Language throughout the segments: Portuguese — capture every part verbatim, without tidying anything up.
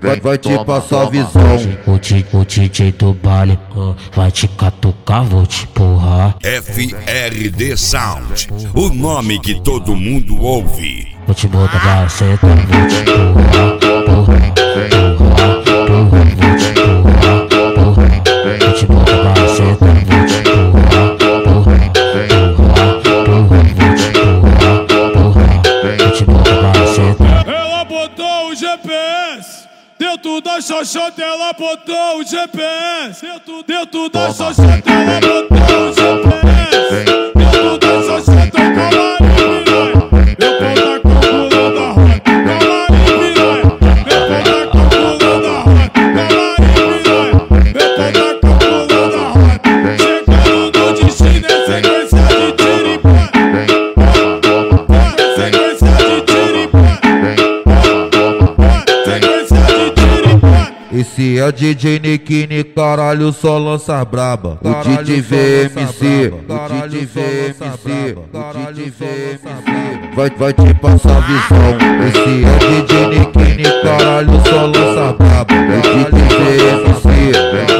vai, vai te passar visão. O, D, o D J do baile uh, vai te catucar, vou te empurrar. F R D Sound, o nome que todo mundo ouve. Vou te botar pra sentar, vou te empurrar, porra, porra, porra, vou te empurrar, porra. Vou te botar pra sentar, vou te empurrar, porra, porra, porra, vou te empurrar, porra. Vou te botar pra sentar. Ela botou o G P S dentro da xoxota, ela botou o G P S dentro, dentro da xoxota, ela botou o G P S dentro da xoxota, calma aí, piranha. Eu vou tá calculando a rota, calma aí, piranha. Eu vou tá calculando a rota, calma aí, piranha. Eu vou tá calculando a rota. Chegando no destino é sequência de tiro e pá. Sequência de tiro e pá. Esse é o D J Nikini, caralho, só lança braba. O D J V M C, o D J V M C, o D J V M C vai, vai te passar visão. Esse é o D J Nikini, caralho, só lança braba. O D J V M C,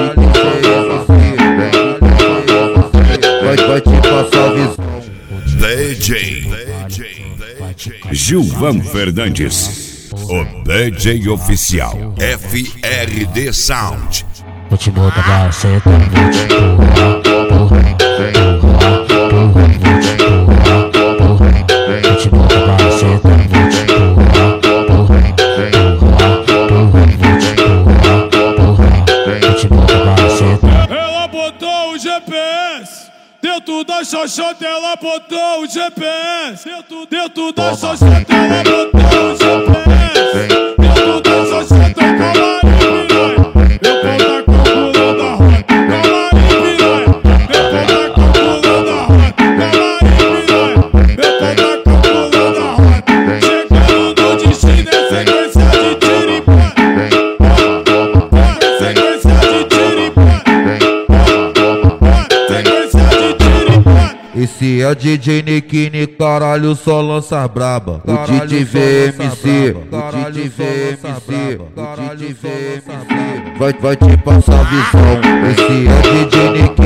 vai, vai te passar visão. D J Gilvan Fernandes, o D J oficial F R D Sound. Vou te botar pra sentar, vou te empurrar, porra, porra, porra, vou te empurrar, porra. Vou te botar pra sentar, vou te empurrar, porra, porra, porra, vou te empurrar, porra. Vou te botar pra sentar. Ela botou o G P S dentro da xoxota, ela botou o G P S dentro, dentro da xoxota, ela botou o G P S dentro da xoxota, calma aí, piranha. Eu vou tá calculando a rota, calma aí, piranha. Eu vou tá calculando a rota, calma aí, piranha. Eu vou tá calculando a rota. Chegando no destino é sequência de tiro e pá. Sequência de tiro e pá. Sequência de tiro e pá. Esse é o D J Nikini, caralho, só lança braba. O D J V M C, o D J V M C, o D J V M C vai, vai te passar visão. Esse é o D J Nikini.